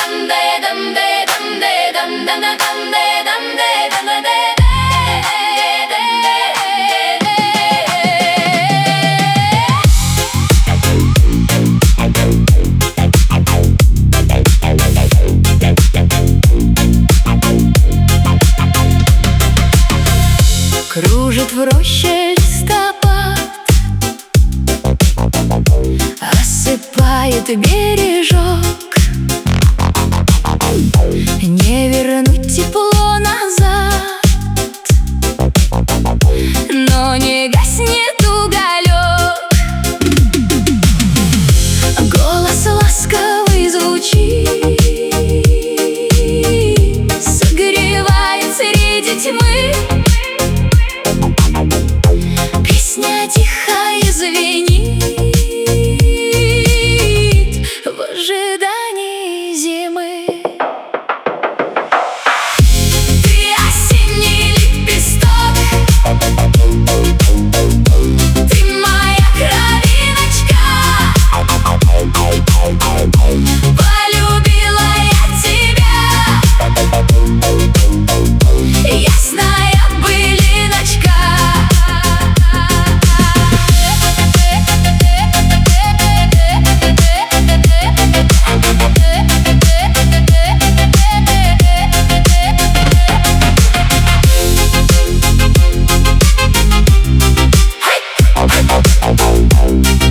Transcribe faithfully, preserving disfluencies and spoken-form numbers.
Кружит в роще листопад, осыпает бережок. Не вернуть тепло назад, но не гаснет уголек. Голос ласковый звучит, согревает среди тьмы. Песня тихо звенит в ожидании зимы. Ты осенний лепесток, ты моя кровиночка. Полюбила я тебя, ясная былиночка. Hey!